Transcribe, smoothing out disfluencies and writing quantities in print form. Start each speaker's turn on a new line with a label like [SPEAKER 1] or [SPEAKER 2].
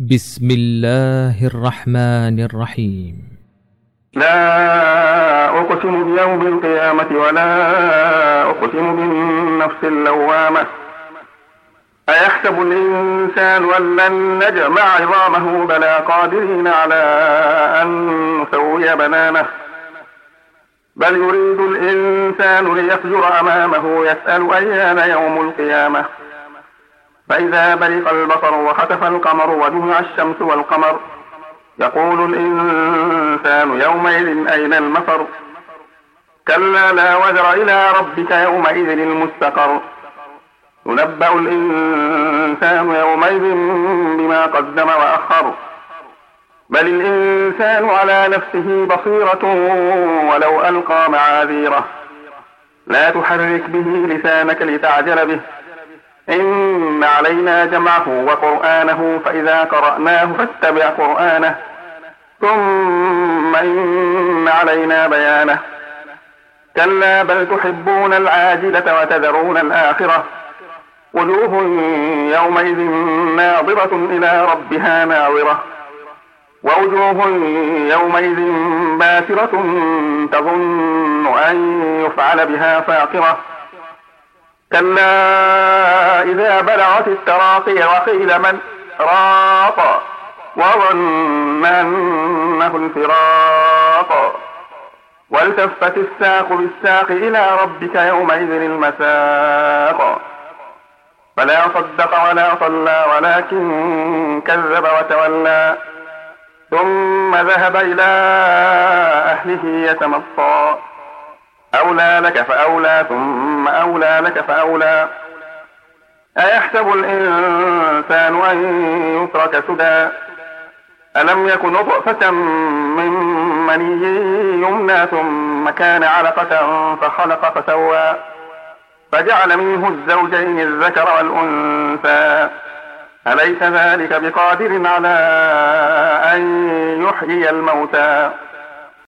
[SPEAKER 1] بسم الله الرحمن الرحيم.
[SPEAKER 2] لا أقسم بيوم القيامة ولا أقسم بالنفس اللوامة. أيحسب الإنسان أن لن نجمع عظامه بلى قادرين على أن نسوي بنانه. بل يريد الإنسان ليفجر أمامه يسأل أيان يوم القيامة. فإذا برق البصر وخسف القمر وجمع الشمس والقمر يقول الإنسان يومئذ أين المفر. كلا لا وزر إلى ربك يومئذ المستقر. ينبأ الإنسان يومئذ بما قدم وأخر. بل الإنسان على نفسه بصيرة ولو ألقى معاذيره. لا تحرك به لسانك لتعجل به. إن علينا جمعه وقرآنه فإذا قرأناه فاتبع قرآنه ثم إن علينا بيانه. كلا بل تحبون العاجلة وتذرون الآخرة. وجوه يومئذ ناظرة إلى ربها ناظرة. ووجوه يومئذ باسرة تظن أن يفعل بها فاقرة. كلا إذا بلغت التراقي وقيل من راق وظن أنه الفراق. والتفت الساق بالساق إلى ربك يومئذ المساق. فلا صدق ولا صلى ولكن كذب وتولى ثم ذهب إلى أهله يتمطى. أولى لك فأولى ثم أولى لك فأولى. أيحسب الإنسان أن يترك سدى. ألم يكن نطفة من مني يمنى ثم كان علقة فخلق فسوى فجعل منه الزوجين الذكر والأنثى. أليس ذلك بقادر على أن يحيي الموتى.